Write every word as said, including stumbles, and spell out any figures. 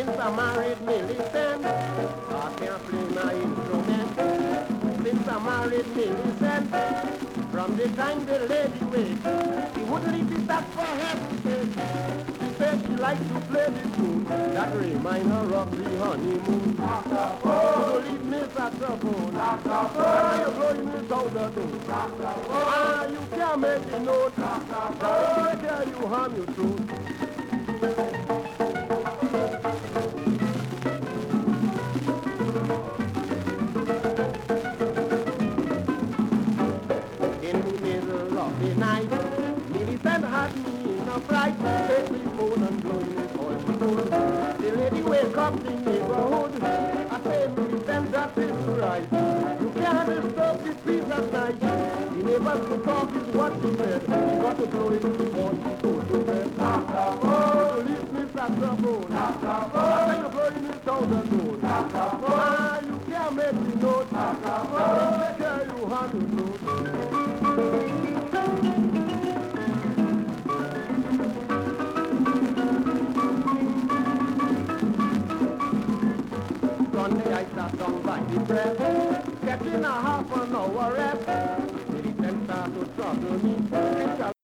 Since I married Millicent, I can't play my instrument. Since I married Millicent, from the time the lady wakes, she wouldn't leave the sax for heaven's sake. She said she likes to play the tune that remind her of the honeymoon. So leave me saxophone, and you're blowing me out the door. Ah, you can't make the note, so tell you harm your throat. The night, Millicent had me in a fright. Take me phone and blowing it all she could. The lady wake up the neighborhood. I say, Millicent, that is right. You can't disturb the peace at night. The neighbors to talk is what she said. You got to blow it before she goes to bed. Oh, leave me saxophone. I say you're blowing it out the door. Ah, you can't make me note. Oh, take care you have to know. Sunday I sat down by the press, getting a half an hour rest. Millicent started to trouble me.